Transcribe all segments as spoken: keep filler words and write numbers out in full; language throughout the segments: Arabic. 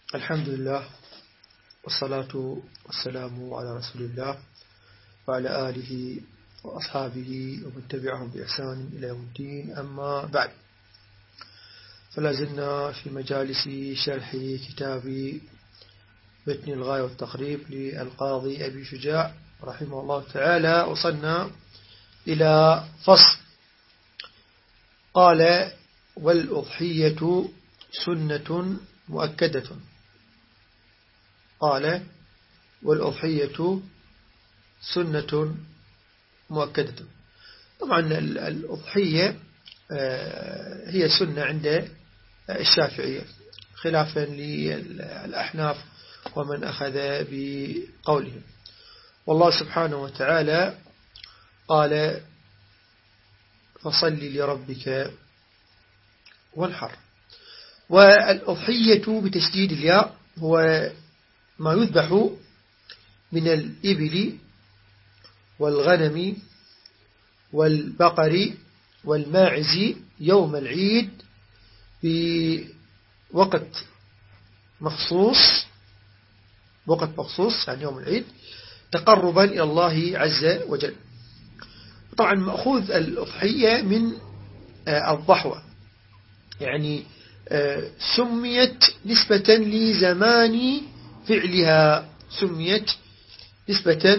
الحمد لله والصلاة والسلام على رسول الله وعلى آله وأصحابه ومن تبعهم بإحسان إلى يوم الدين. أما بعد، فلا زلنا في مجالس شرح كتاب متن الغاية والتقريب للقاضي أبي شجاع رحمه الله تعالى. وصلنا إلى فصل قال: والأضحية سنة مؤكدة. قال: والأضحية سنة مؤكدة. طبعا الأضحية هي سنة عند الشافعية خلافا للأحناف ومن أخذ بقولهم. والله سبحانه وتعالى قال: فصل لربك وانحر. والأضحية بتشديد الياء هو ما يذبح من الإبل والغنم والبقر والماعز يوم العيد بوقت مخصوص، وقت مخصوص يعني يوم العيد، تقربا إلى الله عز وجل. طبعا مأخوذ الأضحية من الضحوة، يعني سميت نسبة لزمان فعلها، سميت نسبة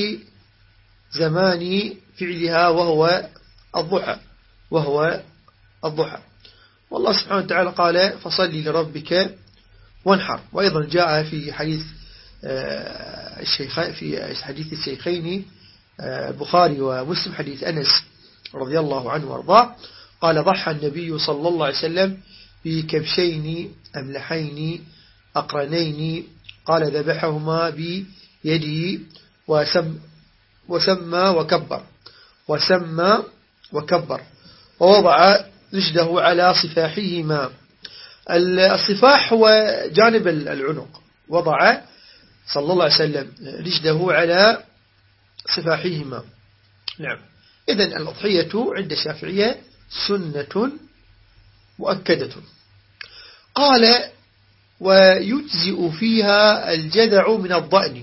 لزمان فعلها وهو الضحى، وهو الضحى. والله سبحانه وتعالى قال: فصل لربك وانحر. وأيضا جاء في حديث الشيخين، في حديث الشيخين البخاري ومسلم، حديث أنس رضي الله عنه وارضاه، قال: ضحى النبي صلى الله عليه وسلم بكبشين أملحين أقرنين، قال: ذبحهما بيده وسم وسمى وكبر وسمى وكبر ووضع رجله على صفاحهما. الصفاح هو جانب العنق، وضع صلى الله عليه وسلم رجله على صفاحهما. نعم. إذن الأضحية عند الشافعية سنة مؤكدة. قال: ويجزئ فيها الجذع من الضأن.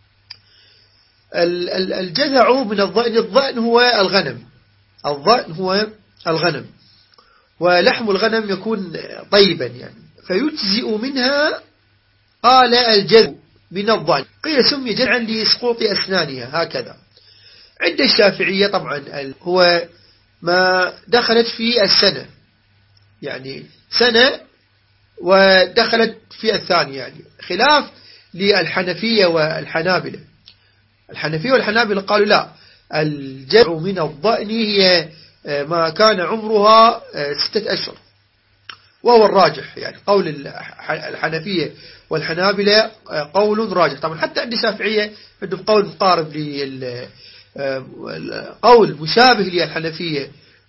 الجذع من الضأن، الضأن هو الغنم، الضأن هو الغنم، ولحم الغنم يكون طيبا يعني، فيجزئ منها. قال: الجذع من الضأن، قيل سمي جذعا لسقوط أسنانها هكذا. عند الشافعية طبعا هو ما دخلت في السنة، يعني سنة ودخلت في الثانية، يعني خلاف للحنفية والحنابلة. الحنفية والحنابلة قالوا لا، الجذع من الضأن هي ما كان عمرها ستة أشهر، وهو الراجح، يعني قول الحنفية والحنابلة قول راجح. طبعا حتى عند الشافعية عندهم قول مقارب لل قول مشابه للحنفية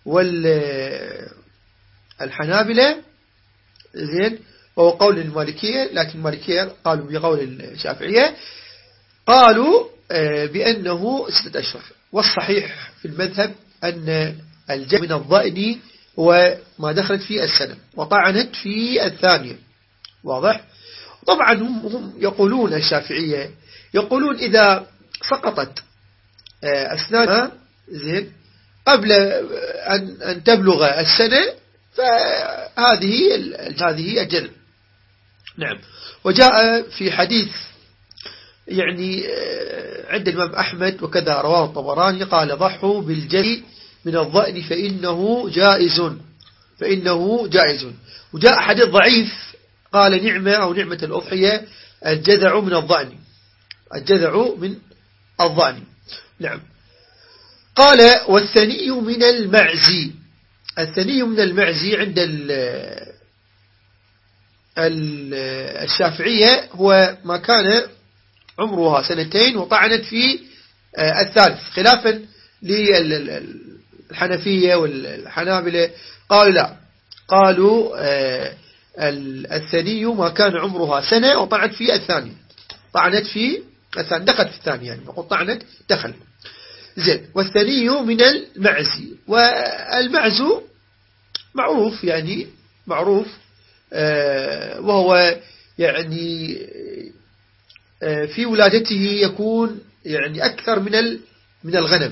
والحنابلة، زين، وهو قول المالكية، لكن المالكية قالوا بقول الشافعية، قالوا بأنه ستة أشهر. والصحيح في المذهب أن الجذع من الضأن هو ما دخلت في السنة وطعنت في الثانية. واضح؟ طبعا هم يقولون، الشافعية يقولون إذا سقطت أسنانها زين قبل أن أن تبلغ السنة فهذه هذه الجذع. نعم. وجاء في حديث يعني عند الإمام أحمد وكذا رواه الطبراني، قال: ضحوا بالجذع من الضأن فإنه جائز، فإنه جائز. وجاء حديث ضعيف قال: نعمة أو نعمة الأضحية الجذع من الضأن، الجذع من الضأن. نعم. قال: والثني من المعز. الثني من المعز عند الشافعية هو ما كان عمرها سنتين وطعنت في الثالث، خلافا للحنفية والحنابلة، قالوا لا، قالوا الثني ما كان عمرها سنة وطعنت في الثاني، طعنت في الثاني، دخلت في الثاني، يعني نقول طعنت دخل. زين. والثني من المعز. والمعز معروف، يعني معروف وهو يعني في ولادته يكون يعني أكثر من من الغنم.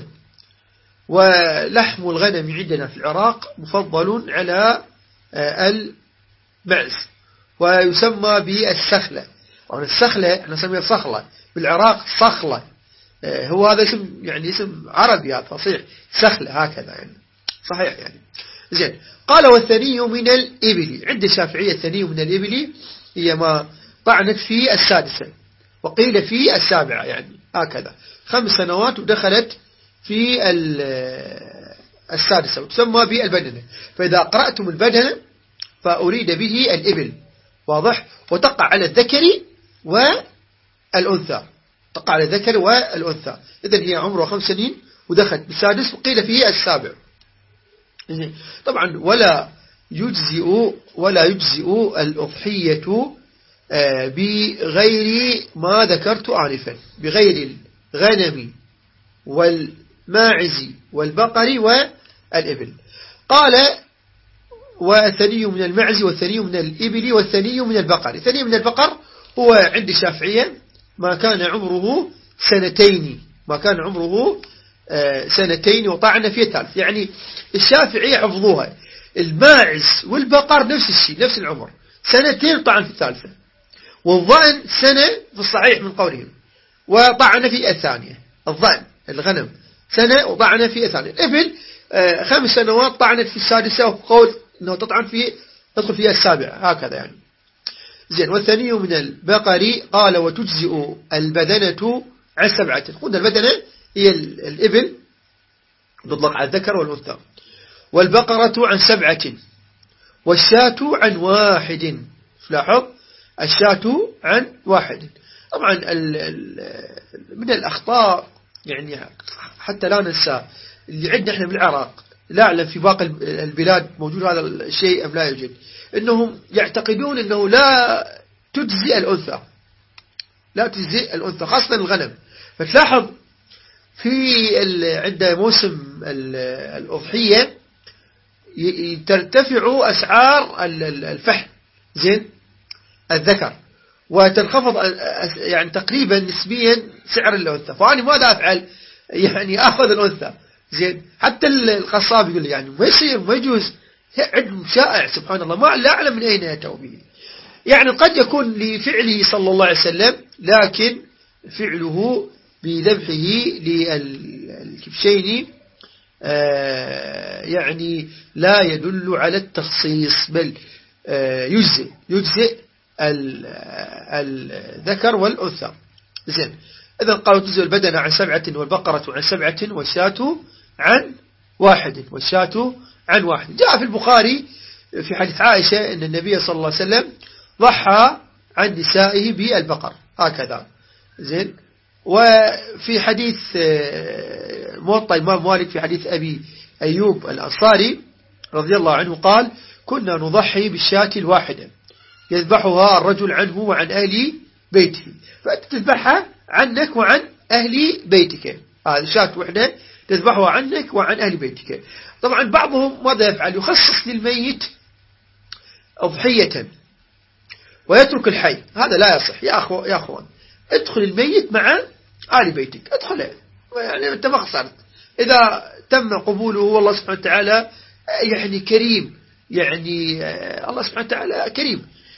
ولحم الغنم عندنا في العراق مفضل على المعز، ويسمى بالسخلة. السخلة احنا نسميها صخلة بالعراق، صخلة هو هذا اسم يعني اسم عربي فصيح، سخلة هكذا يعني صحيح يعني. زين. قال والثني من الإبل، عند الشافعية الثني من الإبل هي ما طعنت في السادسة، وقيل في السابعة يعني هكذا، خمس سنوات ودخلت في السادسة، وتسمى بالبدنة. فإذا قرأتم البدنة فأريد به الإبل، واضح، وتقع على الذكر والأنثى، تقع على الذكر والأنثى. إذن هي عمره خمس سنين ودخلت بالسادس، وقيل فيه السابع. طبعا ولا يجزئ ولا يجزئ الأضحية بغير ما ذكرت آنفا، بغير الغنم والماعز والبقر والإبل. قال والثني من المعز والثني من الإبل والثني من البقر. الثني من البقر هو عند الشافعية ما كان عمره سنتين، ما كان عمره سنتين وطعن في الثالث. يعني الشافعية حفظوها، الماعز والبقر نفس الشيء، نفس العمر، سنتين طعن في الثالثة. والظأن سنة في الصحيح من قولهم، وطعن في الثانية. الظأن الغنم سنة وطعن في الثانية. الإبل خمس سنوات طعنت في السادسة، وقول أنه تطعن في تدخل فيها السابعة هكذا يعني. زين. والثاني من البقر قال وتجزئ البدنة عن سبعة. قلنا البدنة هي الإبل تطلق على الذكر والأنثى، والبقرة عن سبعة، والشاة عن واحد. لاحظ الشاة عن واحد. طبعا من الأخطاء يعني حتى لا ننسى اللي عندنا احنا بالعراق، لا أعلم في باقي البلاد موجود هذا الشيء أم لا يوجد، إنهم يعتقدون أنه لا تجزئ الأنثى، لا تجزئ الأنثى خاصة الغنم. فتلاحظ في عند موسم الأضحية ترتفع أسعار الفحم زين الذكر، وتنخفض يعني تقريبا نسبيا سعر الأنثى. فأنا ماذا أفعل؟ يعني أخذ الأنثى زين. حتى القصاب يقول يعني ما يصير، ما يجوز، علم شائع سبحان الله، ما لا أعلم من أين يأتوا به. يعني قد يكون لفعله صلى الله عليه وسلم، لكن فعله بذبحه للكبشين يعني لا يدل على التخصيص، بل يجزئ يجزئ الذكر والأنثى. زين. إذن قالوا تجزئ البدن عن سبعة، والبقرة عن سبعة، والشاة عن واحد، والشاة عن واحد. جاء في البخاري في حديث عائشة أن النبي صلى الله عليه وسلم ضحى عن نسائه بالبقر هكذا. زين. وفي حديث موطأ الإمام مالك في حديث أبي أيوب الأنصاري رضي الله عنه قال كنا نضحي بالشاة الواحدة يذبحها الرجل عنه وعن أهل بيته، فأنت تذبحها عنك وعن أهل بيتك. هذه شاة وحدة تذبحها عنك وعن أهل بيتك. طبعا بعضهم ماذا يفعل؟ يخصص للميت أضحية ويترك الحي. هذا لا يصح يا أخو يا أخوان. ادخل الميت مع آل بيتك، ادخله، يعني أنت ما خسرت. إذا تم قبوله والله سبحانه وتعالى يعني كريم، يعني الله سبحانه وتعالى كريم،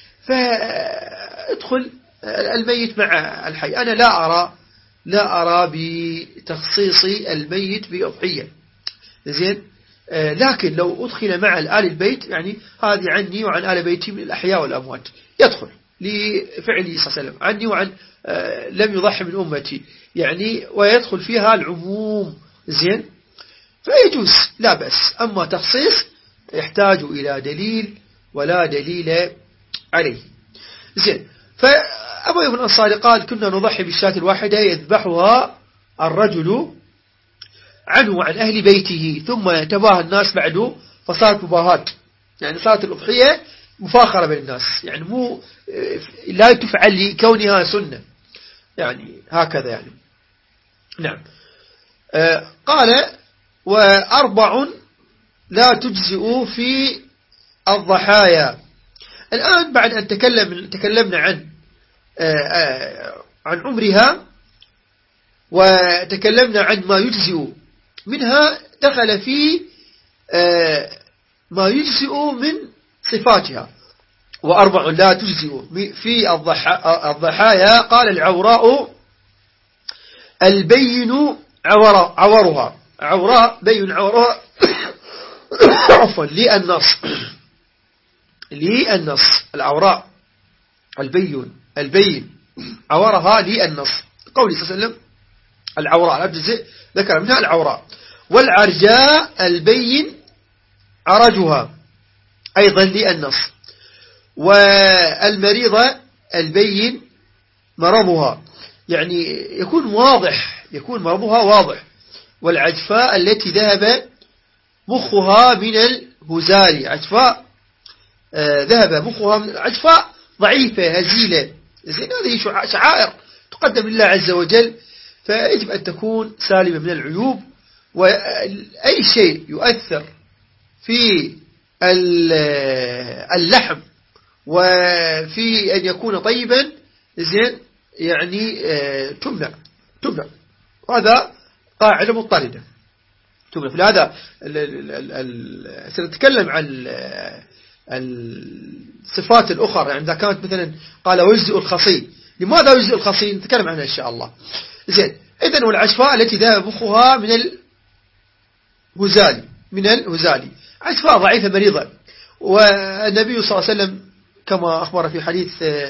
فادخل الميت مع الحي. أنا لا أرى لا أرى بتخصيص الميت بأضحية زين. لكن لو أدخل مع الآل البيت يعني هذه عني وعن آل بيتي من الأحياء والأموات، يدخل لفعله صلى الله عليه وسلم عني وعن لم يضحي من أمتي يعني، ويدخل فيها العموم زين، فيجوز لا بأس. أما تخصيص يحتاج إلى دليل ولا دليل عليه زين. فأبو أيوب الأنصاري قال كنا نضحي بالشاة الواحدة يذبحها الرجل عنه وعن أهل بيته، ثم يتباهى الناس بعده، فصارت مباهات، يعني صارت الأضحية مفاخرة بين الناس، يعني مو لا تفعل لكونها سنة يعني هكذا يعني. نعم. آه قال وأربع لا تجزئ في الضحايا. الآن بعد أن تكلم تكلمنا عن عن عمرها وتكلمنا عن ما يجزئ منها، دخل في ما يجزئ من صفاتها. وأربع لا تجزئ في الضحايا، قال العوراء البين عور عورها، عوراء بين عورها عفوا للنص للنص العوراء البين البين عورها للنص، قول صلى الله عليه وسلم العوراء الأبجزء ذكر منها العوراء. والعرجاء البين عرجها أيضا للنص. والمريضة البين مرضها، يعني يكون واضح، يكون مرضها واضح. والعجفاء التي ذهب مخها من الهزال، عجفاء آه ذهب مخها من عجفاء ضعيفة هزيلة، زين هذه شعائر تقدم لله عز وجل، فيجب أن تكون سالمة من العيوب. وأي شيء يؤثر في اللحم وفي أن يكون طيبا زين يعني آه تمنع تمنع وهذا قاعدة مضطردة تمنع. في هذا سنتكلم عن الصفات الأخرى، يعني إذا كانت مثلا قال ويجزئ الخصي، لماذا يجزئ الخصي نتكلم عنها إن شاء الله. زين إذن والعجفاء التي ذهب مخها من الهزالي من الهزالي عجفاء ضعيفة مريضة. والنبي صلى الله عليه وسلم كما أخبر في حديث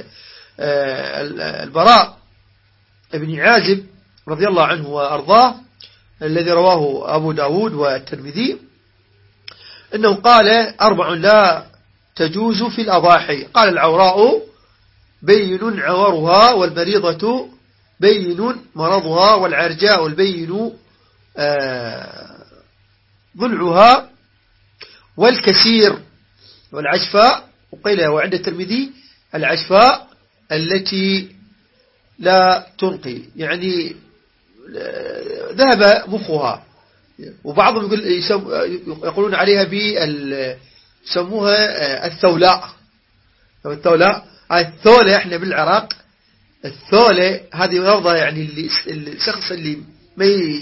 البراء ابن عازب رضي الله عنه وأرضاه الذي رواه أبو داود والترمذي أنه قال أربع لا تجوز في الأضاحي، قال العوراء بين عورها، والمريضة بين مرضها، والعرجاء البين ضلعها، والكثير والعجفاء. وقيل وعند الترمذي العجفاء التي لا تنقي، يعني ذهب مخها. وبعضهم يقول يقولون عليها بال يسموها الثولاء. الثولاء الثولة احنا بالعراق، الثولة هذه لفظة يعني الشخص اللي ما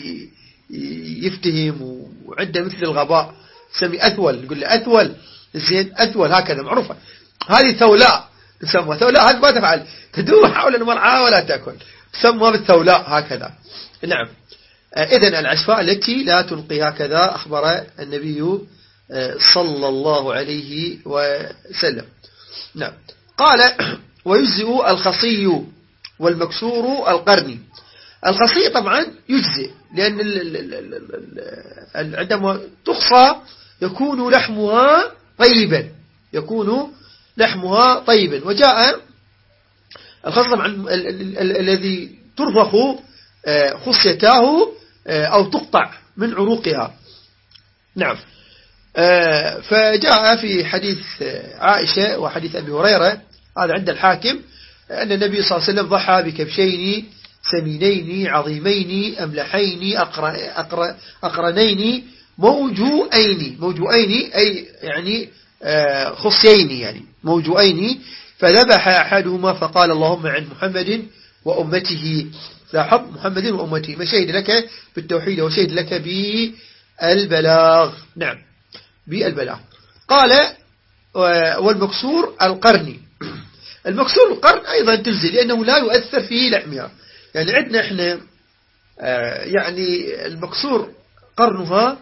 يفتهم وعنده مثل الغباء يسمي أثول، يقول له أثول زين أثول هكذا معروفة. هذه ثولاء تسمى ثولاء، هذه ما تفعل تدور حول المرعى ولا تأكل، تسمى بالثولاء هكذا. نعم إذن العجفاء التي لا تنقي، هكذا أخبر النبي صلى الله عليه وسلم. نعم قال ويجزئ الخصي والمكسور القرني. الخصي طبعا يجزئ لأن عندما تخصى يكون لحمها طيبا، يكون لحمها طيبا. وجاء الخصي طبعا الذي ترضخ خصيتاه أو تقطع من عروقها. نعم فجاء في حديث عائشة وحديث أبي هريرة هذا عند الحاكم أن النبي صلى الله عليه وسلم ضحى بكبشين سمينين عظيمين أملحين أقر أقرنين موجوئين موجوئين أي يعني خصيين يعني موجوئين، فذبح أحدهما فقال اللهم عن محمد وأمته، لاحظ محمد وأمته، ما شهد لك بالتوحيد وشهد لك بالبلاغ. نعم بالبلاغ. قال والمكسور القرني. المكسور القرن أيضا تجزي لأنه لا يؤثر في لحمها، يعني عندنا إحنا يعني المكسور قرنها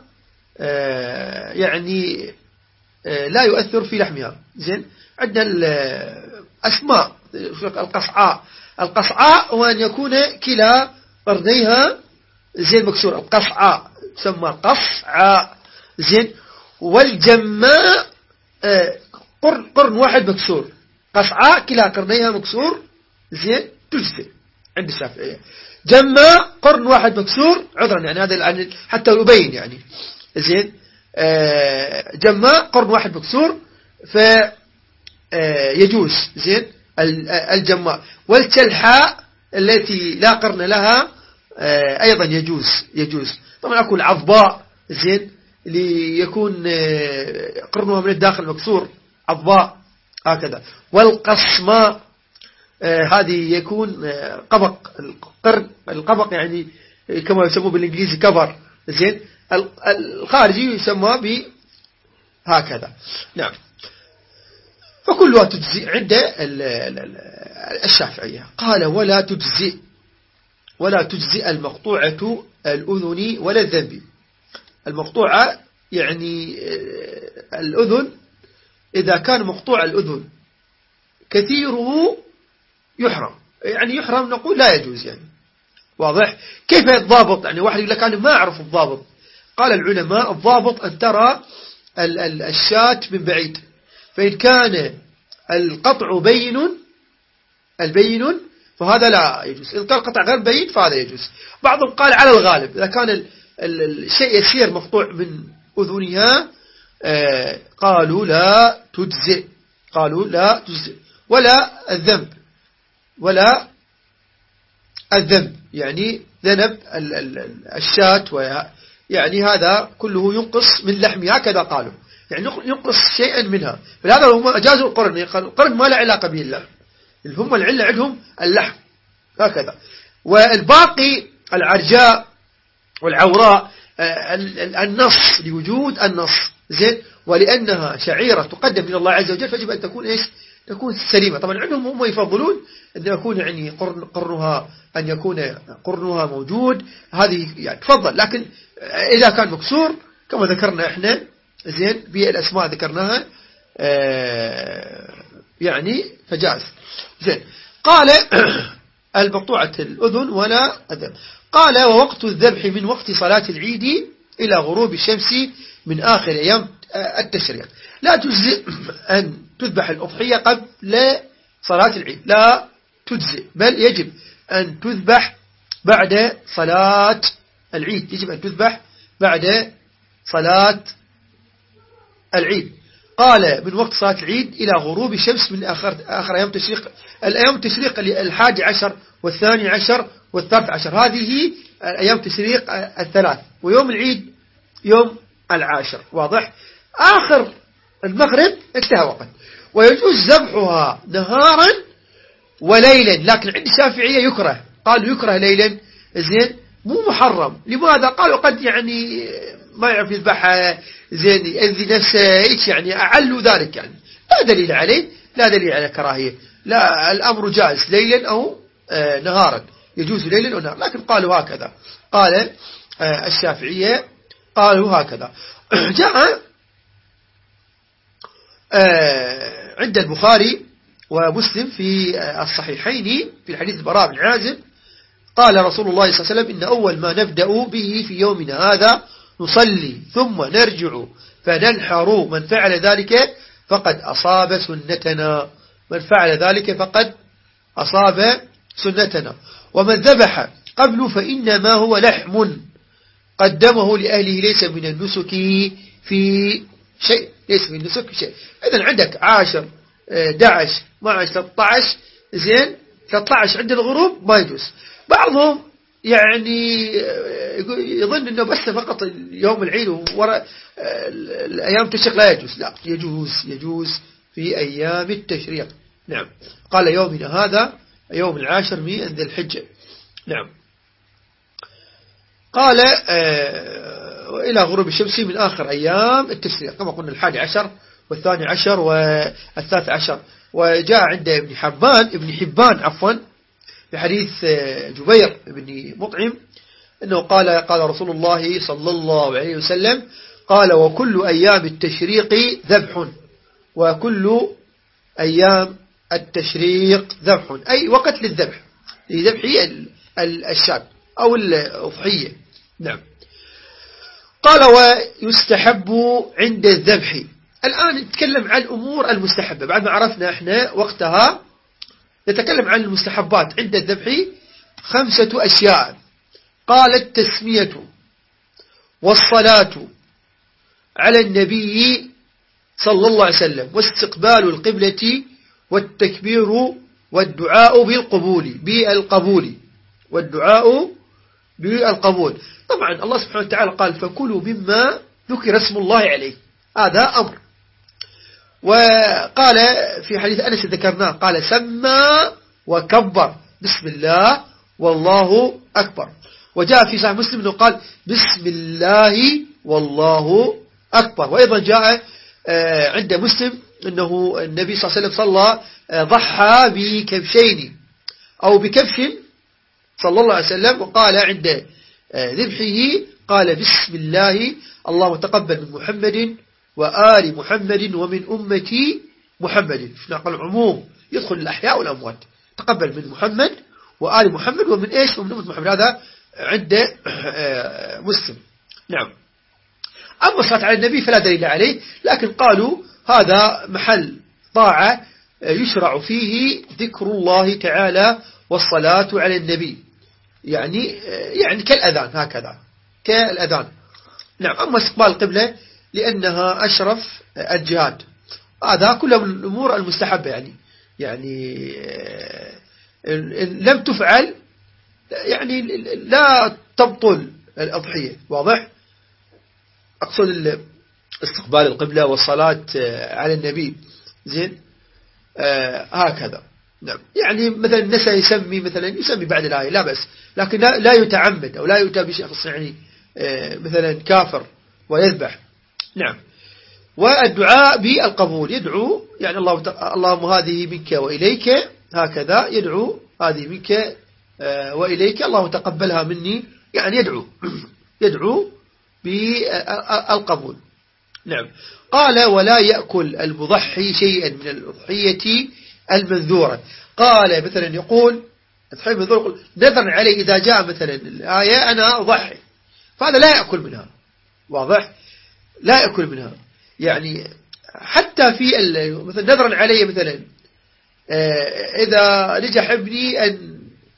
يعني لا يؤثر في لحمها. زين عندنا الأسماء القصعاء، القصعاء هو أن يكون كلا قرنيها زين مكسور، القصعاء تسمى قصعاء. زين والجماء قرن قرن واحد مكسور، قصعاء كلا قرنيها مكسور زين تجزئ عند الشافعية. جماء قرن واحد مكسور عذرا يعني هذا حتى يبين يعني زين جماء قرن واحد مكسور فيجوز زين الجماء. والتلحاء التي لا قرن لها أيضا يجوز يجوز طبعا أكل عضباء زين ليكون قرنها من الداخل مكسور عضباء هكذا. والقصماء آه هذه يكون آه قبق القرن، القبق يعني كما يسموه بالإنجليزي كفر، زين، الخارجي يسمى ب هكذا. نعم. فكلها تجزئ عند الشافعية. قال ولا تجزئ ولا تجزئ المقطوعة الأذن ولا الذنب. المقطوعة يعني الأذن إذا كان مقطوع الأذن كثيره يحرم، يعني يحرم نقول لا يجوز، يعني واضح. كيف يتضابط؟ يعني واحد يقول لك أنا ما أعرف الضابط. قال العلماء الضابط أن ترى الشاة من بعيد، فإن كان القطع بين البين فهذا لا يجوز، إن كان القطع غير بين فهذا يجوز. بعضهم قال على الغالب إذا كان الشيء يسير مقطوع من أذنها قالوا لا تجزئ، قالوا لا تجزئ. ولا الذنب، ولا الذنب يعني ذنب الشاة، يعني هذا كله ينقص من لحمها، هكذا قالوا، يعني ينقص شيئا منها. فهذا هم أجازوا القرن، القرن ما له علاقة به اللحم، هم العلة عندهم اللحم هكذا. والباقي العرجاء والعوراء النص لوجود النص، زين، ولأنها شعيرة تقدم من الله عز وجل فيجب أن تكون إيش؟ تكون سليمة. طبعا عندهم هم يفضلون أن يكون يعني قرن قرنها أن يكون قرنها موجود، هذه يعني تفضل. لكن إذا كان مكسور كما ذكرنا إحنا، زين، بالأسماء ذكرناها يعني فجاز. زين. قال المقطوعة الأذن ولا أذن. قال ووقت الذبح من وقت صلاة العيد إلى غروب الشمس من آخر أيام التشريق. لا تجزئ أن تذبح الأضحية قبل صلاة العيد، لا تجزئ، بل يجب أن تذبح بعد صلاة العيد، يجب أن تذبح بعد صلاة العيد. قال من وقت صلاة العيد إلى غروب الشمس من آخر, آخر أيام التشريق. الأيام التشريق الحادي عشر والثاني عشر والثالث عشر، هذه أيام التشريق الثلاث، ويوم العيد يوم العاشر، واضح. آخر المغرب انتهى وقت. ويجوز ذبحها نهارا وليلا، لكن عند الشافعية يكره، قالوا يكره ليلا، زين، مو محرم. لماذا؟ قالوا قد يعني ما يعرف يذبحها، زين، يأذي نفسه، ايش يعني، أعلوا ذلك، يعني لا دليل عليه، لا دليل على كراهية، لا، الأمر جائز ليلا أو آه نهارا، يجوز ليلا أو نهارا، لكن قالوا هكذا. قال آه الشافعية قالوا هكذا. جاء آه عند البخاري ومسلم في آه الصحيحين في الحديث البراء بن عازب قال رسول الله صلى الله عليه وسلم إن أول ما نبدأ به في يومنا هذا نصلي ثم نرجع فننحر، من فعل ذلك فقد أصاب سنتنا، من فعل ذلك فقد أصاب سنتنا. ومن ذبح قبل فإنما هو لحم قدمه لأهله ليس من النسك في شيء، ليس من النسك في شيء. إذن عندك عاشر دعش مع ثلاثة عشر، زين، ثلاثة عشر عند الغروب ما يجوز. بعضهم يعني يظن أنه بس فقط يوم العيد وراء الأيام التشريق لا يجوز، لا، يجوز، يجوز في أيام التشريق. نعم. قال يومنا هذا يوم العاشر من ذي الحجة. نعم. قال آه إلى غروب الشمس من آخر أيام التشريق، كما قلنا الحادي عشر والثاني عشر والثالث عشر. وجاء عند ابن حبان ابن حبان عفوا في حديث جبير بن مطعم أنه قال قال رسول الله صلى الله عليه وسلم قال وكل أيام التشريق ذبح، وكل أيام التشريق ذبح، أي وقت للذبح، لذبح الشاة أو الأضحية. نعم. قال ويستحب عند الذبح. الآن نتكلم عن الأمور المستحبة بعد ما عرفنا احنا وقتها. نتكلم عن المستحبات عند الذبح خمسة أشياء. قال التسمية والصلاة على النبي صلى الله عليه وسلم واستقبال القبلة والتكبير والدعاء بالقبول بالقبول والدعاء بالقبول. طبعا الله سبحانه وتعالى قال فكلوا مما ذكر اسم الله عليه، هذا أمر. وقال في حديث أنس ذكرناه قال سمى وكبر بسم الله والله أكبر. وجاء في صحيح مسلم أنه قال بسم الله والله أكبر. وأيضا جاء عند مسلم أنه النبي صلى الله عليه وسلم صلى ضحى بكبشين أو بكبش صلى الله عليه وسلم، وقال عند ذبحه قال بسم الله اللهم تقبل من محمد وآل محمد ومن أمتي محمد. في نقل العموم يدخل الأحياء والأموات، تقبل من محمد وآل محمد ومن إيش ومن أمة محمد. هذا عند مسلم. نعم. أما الصلاة على النبي فلا دليل عليه، لكن قالوا هذا محل طاعة يشرع فيه ذكر الله تعالى والصلاة على النبي، يعني يعني كالأذان، هكذا كالأذان. نعم. أما استقبال القبلة لأنها أشرف الجهاد، هذا كله من الأمور المستحبة، يعني يعني إن لم تفعل يعني لا تبطل الأضحية. واضح؟ أقصد استقبال القبلة والصلاة على النبي. زين. آه هكذا. نعم. يعني مثلا نسى يسمي مثلا يسمي بعد الآية لا بس، لكن لا, لا يتعمد أو لا يؤتى بشخص يعني آه مثلا كافر ويذبح. نعم. والدعاء بالقبول، يدعو يعني الله اللهم هذه منك وإليك، هكذا يدعو هذه منك آه وإليك اللهم تقبلها مني، يعني يدعو يدعو بالقبول. نعم. قال ولا يأكل المضحي شيئا من الأضحية المنذورة. قال مثلا يقول الضحية المنذورة يقول نذر عليه إذا جاء مثلا الآية أنا أضحي، فهذا لا يأكل منها. واضح؟ لا يأكل منها. يعني حتى في مثلا نذرا علي مثلا إذا نجح ابني أن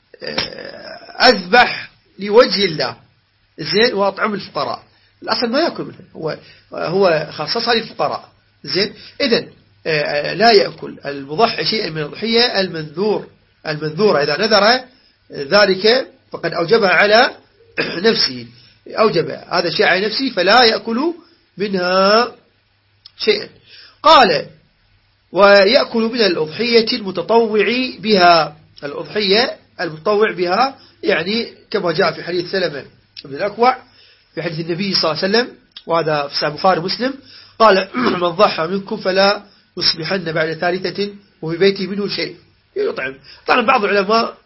أذبح لوجه الله زين وأطعم الفقراء، الأصل ما يأكل منها، هو هو خصصها للفقراء. زين. إذن لا يأكل المضحي شيئا من الضحية المنذور المنذورة، إذا نذر ذلك فقد أوجبها على نفسه، أوجب هذا الشيء على نفسه فلا يأكل منها شيئا. قال ويأكل من الأضحية المتطوع بها، الأضحية المتطوع بها يعني كما جاء في حديث سلمة بن الأكوع في حديث النبي صلى الله عليه وسلم، وهذا في صحيح البخاري ومسلم، قال من ضحى منكم فلا يصبحن بعد ثالثة وفي بيته منه شيء يطعم. طبعا بعض العلماء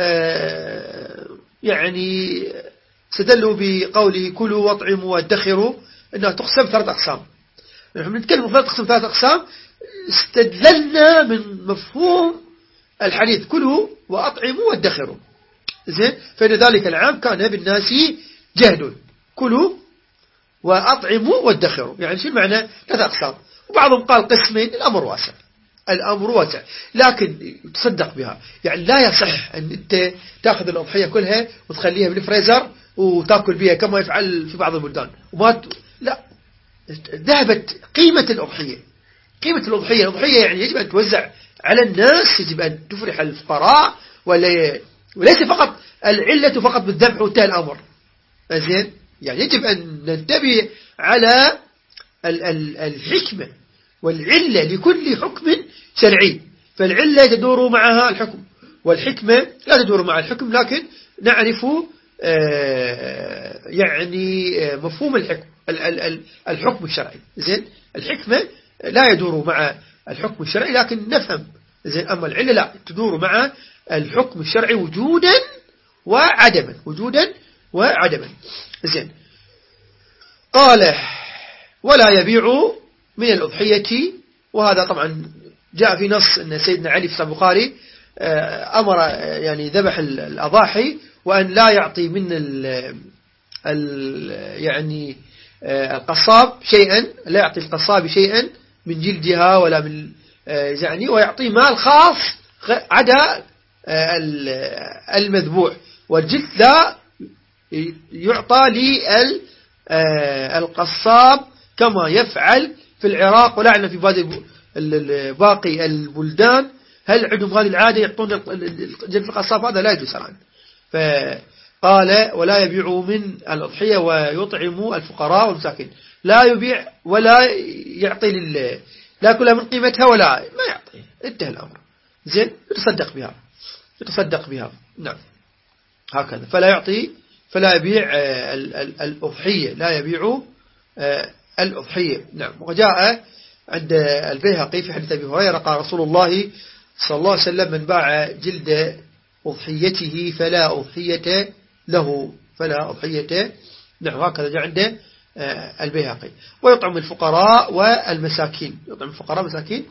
يعني استدلوا بقوله كلوا واطعموا وادخروا أنها تقسم ثلاث أقسام. نحن نتكلم في تقسم ثلاث أقسام، استدللنا من مفهوم الحديث كلوا وأطعموا وادخروا. زين. فإن ذلك العام كان بالناس جهد، كلوا وأطعموا وادخروا، يعني شو المعنى؟ ثلاث أقسام. وبعضهم قال قسمين، الأمر واسع، الأمر واسع، لكن تصدق بها. يعني لا يصح أن أنت تأخذ الأضحية كلها وتخليها بالفريزر وتأكل بها كما يفعل في بعض البلدان وما ت... لا، ذهبت قيمة الأضحية. قيمة الأضحية الأضحية يعني يجب أن توزع على الناس، يجب أن تفرح الفقراء، ولا وليس فقط العلة فقط بالذبح وانتهى الأمر. زين. يعني يجب أن ننتبه على الحكمة والعلة لكل حكم شرعي، فالعلة تدور معها الحكم، والحكمة لا تدور مع الحكم، لكن نعرف يعني مفهوم الحكم الحكم الشرعي. زين. الحكمة لا يدور مع الحكم الشرعي لكن نفهم. زين. أما العلة لا تدور مع الحكم الشرعي وجودا وعدما، وجودا وعدما. زين. قال ولا يبيع من الأضحية، وهذا طبعا جاء في نص أن سيدنا علي في البخاري أمر يعني ذبح الأضاحي وأن لا يعطي من ال ال يعني القصاب شيئا، لا يعطي القصاب شيئا من جلدها ولا من يعني، ويعطي مال خاص عدا المذبوح، والجلد لا يعطى للقصاب كما يفعل في العراق ولا عندنا في باقي البلدان. هل عندهم هذه العادة يعطون جلد القصاب؟ هذا لا يجوز عنه. فقال ولا يبيع من الأضحية ويطعم الفقراء والمساكين، لا يبيع ولا يعطي لا يأكلها من قيمتها ولا ما يعطيه، انتهى الأمر. زين، يتصدق بها يتصدق بها نعم هكذا. فلا يعطي فلا يبيع الأضحية، لا يبيع الأضحية نعم. وجاء عند البيهقي في حديث أبي هريرة قال رسول الله صلى الله عليه وسلم: من باع جلد أضحيته فلا أضحية له، فلا أضحية نعم. هكذا جاء عند البيهقي. ويطعم الفقراء والمساكين، يطعم الفقراء والمساكين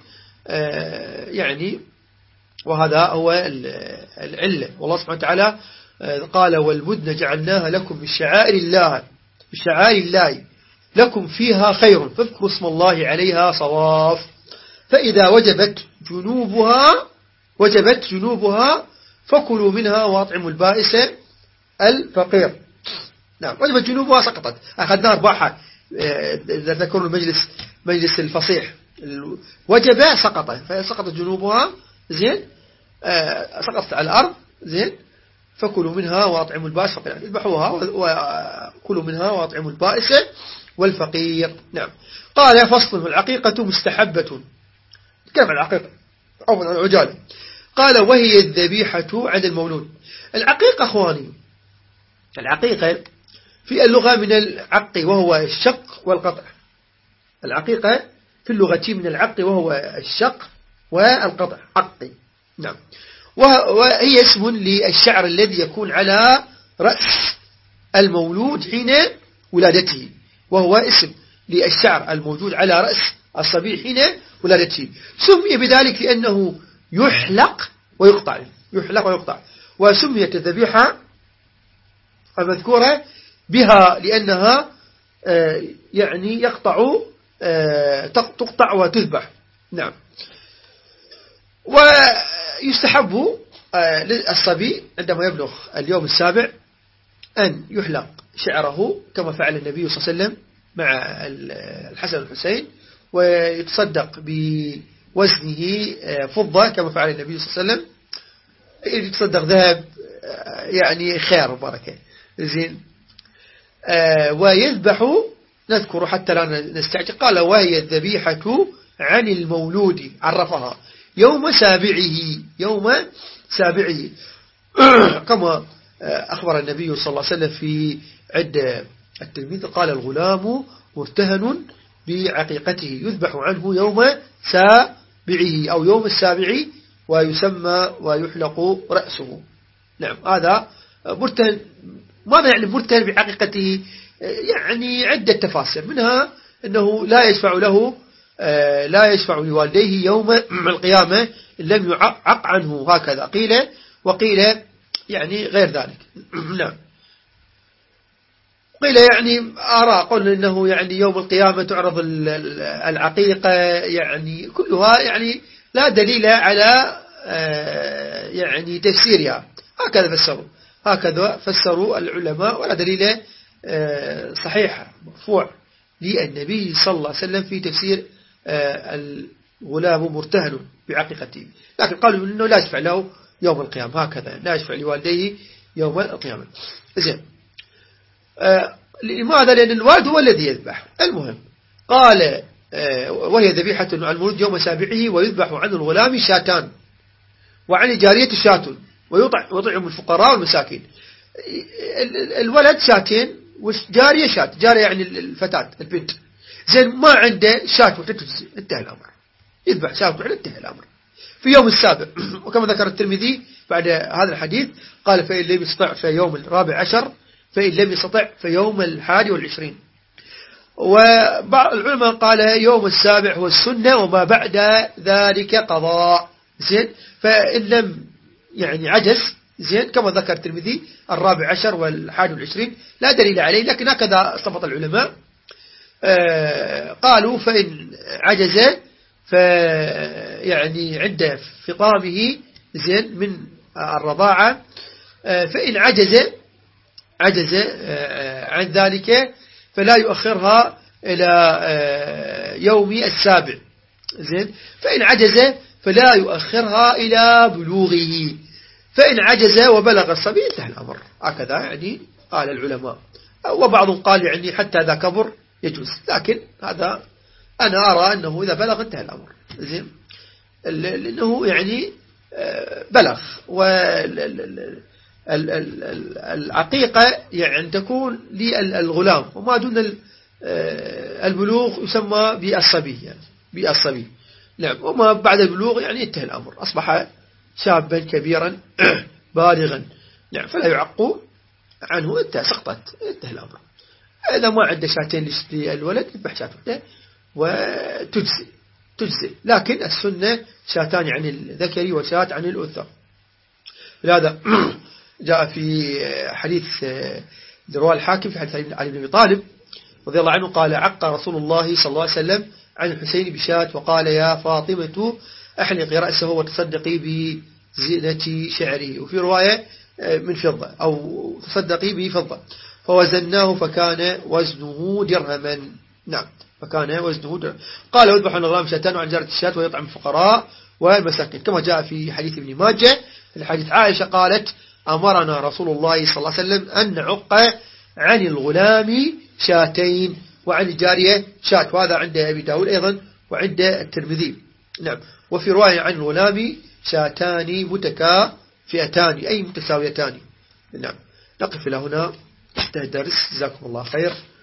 يعني، وهذا هو العلة. والله سبحانه وتعالى قال: والبدن جعلناها لكم من شعائر الله من شعائر الله لكم فيها خير فاذكروا اسم الله عليها صواف، فإذا وجبت جنوبها وجبت جنوبها فكلوا منها وأطعموا البائس الفقير. نعم، وجبت جنوبها سقطت، أخذنا أرباحها. إذا ذكروا المجلس مجلس الفصيح وجب سقط، فسقطت جنوبها زين، سقطت على الأرض زين، فكلوا منها وأطعموا البائس الفقير، اذبحوها وكلوا منها وأطعموا البائس والفقير نعم. قال: فصل: العقيقة مستحبة. كيف العقيقة أو العجالة؟ قال: وهي الذبيحة عن المولود. العقيقة أخواني، العقيقة في اللغة من العق وهو الشق والقطع. العقيقة في اللغة من العق وهو الشق والقطع، عقي نعم. وهي اسم للشعر الذي يكون على رأس المولود حين ولادته، وهو اسم للشعر الموجود على رأس الصبي حين ولادته. سمي بذلك لأنه يحلق ويقطع، يحلق ويقطع. وسميت الذبيحة المذكورة بها لأنها يعني يقطع تقطع وتذبح نعم. ويستحب للصبي عندما يبلغ اليوم السابع أن يحلق شعره كما فعل النبي صلى الله عليه وسلم مع الحسن والحسين، ويتصدق بوزنه فضة كما فعل النبي صلى الله عليه وسلم. يتصدق ذهب يعني خير وبركة زين. ويذبح، نذكر حتى لا نستعجل. قال: وهي الذبيحة عن المولود، عرفها يوم سابعه، يوم سابعه كما أخبر النبي صلى الله عليه وسلم في عد التلميذ قال: الغلام مرتهن بعقيقته يذبح عنه يوم سابعه أو يوم السابع ويسمى ويحلق رأسه نعم. هذا مرتهن. ماذا يعني مرتهن بعقيقته؟ يعني عدة تفاسير، منها أنه لا يشفع له لا يشفع لوالديه يوم القيامة إن لم يعق عنه، هكذا قيل. وقيل يعني غير ذلك نعم. قيل يعني آراء قل إنه يعني يوم القيامة تعرض العقيقة، يعني كلها يعني لا دليل على يعني تفسيرها. هكذا فسروا هكذا فسروا العلماء، ولا دليل صحيح مرفوع للنبي صلى الله عليه وسلم في تفسير الغلام مرتهن بعقيقته. لكن قالوا إنه لا يشفع له يوم القيامة، هكذا لا يشفع لوالديه يوم القيامة. زين. لماذا؟ لأن الوالد هو الذي يذبح. المهم قال: وهي ذبيحة عن المولود يوم سابعه ويذبح عن الغلام شاتان وعن الجارية شات ويطعم الفقراء والمساكين. الولد شاتين والجارية شات، جارية يعني الفتاة البنت زين، ما عنده شات وحدة، انتهى الأمر، يذبح شات وحدة، انتهى الأمر في يوم السابع. وكما ذكر الترمذي بعد هذا الحديث قال: فإن لم يستطع في يوم الرابع عشر، فإن لم يستطع في يوم الحادي والعشرين. وبعض العلماء قال يوم السابع هو السنة وما بعد ذلك قضاء زين. فإن لم يعني عجز زين كما ذكر الترمذي الرابع عشر والحادي والعشرين لا دليل عليه، لكن هكذا استنبط العلماء. آه قالوا فإن عجز فيعني عند فطامه زين من الرضاعة، آه فإن عجز عجز آه عن ذلك فلا يؤخرها إلى يوم السابع زين. فإن عجز فلا يؤخرها إلى بلوغه، فإن عجز وبلغ الصبي انتهى الأمر، هكذا يعني قال العلماء. وبعضهم قال يعني حتى إذا كبر يجوز، لكن هذا أنا أرى أنه إذا بلغ انتهى الأمر زين، لأنه يعني بلغ. والعقيقة يعني تكون للغلام، وما دون البلوغ يسمى بالصبي يعني بالصبي. نعم. وما بعد البلوغ يعني انتهى الأمر، أصبح شابا كبيرا بالغا. نعم. فلا يعق عنه، انتهى سقطت، انتهى الأمر. إذا ما عنده شاتين للولد يذبح شاته وتجزي تجزي. لكن السنة شاتان عن الذكر وشات عن الأنثى. لهذا جاء في حديث رواه الحاكم في حديث علي بن أبي طالب رضي الله عنه قال عق رسول الله صلى الله عليه وسلم عن الحسين بشات وقال يا فاطمة أحلقي رأسه وتصدقي بزينة شعره، وفي رواية من فضة أو تصدقي بفضة، فوزناه فكان وزنه درهما. نعم. فكان وزنه درهم. قال يذبح عن الغلام شاتان وعن جارة الشاة ويطعم الفقراء والمساكين، كما جاء في حديث ابن ماجه في حديث عائشة قالت أمرنا رسول الله صلى الله عليه وسلم أن نعق عن الغلام شاتين وعن الجارية شات، وهذا عند أبي داود أيضا وعند الترمذي. نعم. وفي رواية عن الغلام شاتان متكافئتان أي متساويتان. نعم. نقف إلى هنا، انتهى الدرس. جزاكم الله خير.